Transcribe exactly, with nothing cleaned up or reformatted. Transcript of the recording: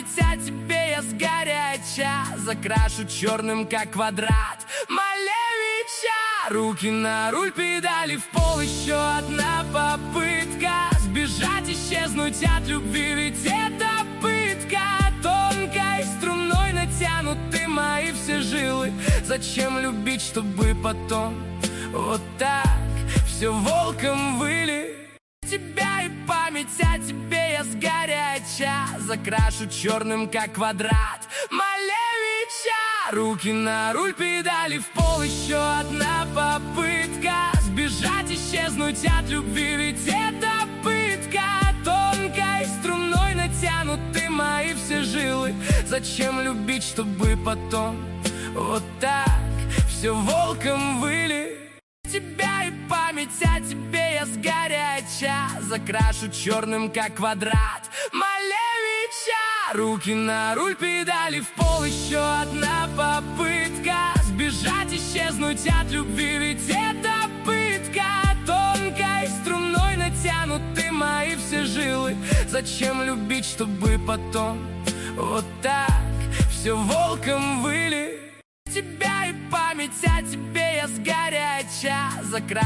память о тебе я сгоряча закрашу черным, как квадрат Малевича. Руки на руль, педали в пол, еще одна попытка сбежать, исчезнуть от любви, ведь это пытка. Тонкой струной натянуты мои все жилы. Зачем любить, чтобы потом вот так все волком выли? Тебя и память о тебе я сгоряча закрашу черным, как квадрат Малевича. Руки на руль, педали в пол, еще одна попытка сбежать, исчезнуть от любви, ведь это пытка. Тонкой струной натянуты мои все жилы. Зачем любить, чтобы потом вот так все волком выли? Тебя и память о тебе я сгоряча закрашу черным, как квадрат Малевича. Руки на руль, педали в пол, еще одна попытка сбежать, исчезнуть от любви, ведь это пытка. Тонкой струной натянуты мои все жилы. Зачем любить, чтобы потом вот так все волком выли? Тебя и память о тебе я сгоряча закрашу